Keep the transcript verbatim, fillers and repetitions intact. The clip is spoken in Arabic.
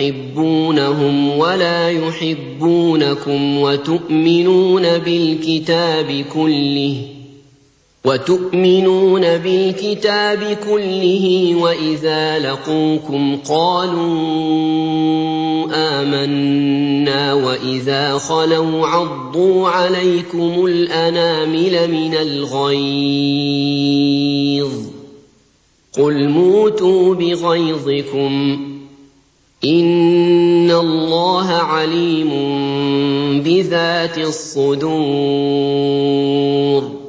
تحبونهم ولا يحبونكم وتؤمنون بالكتاب كله وتؤمنون بالكتاب كله وإذا لقوكم قالوا آمنا وإذا خلوا عضوا عليكم الأنامل من الغيظ قل موتوا بغيظكم إن الله عليم بذات الصدور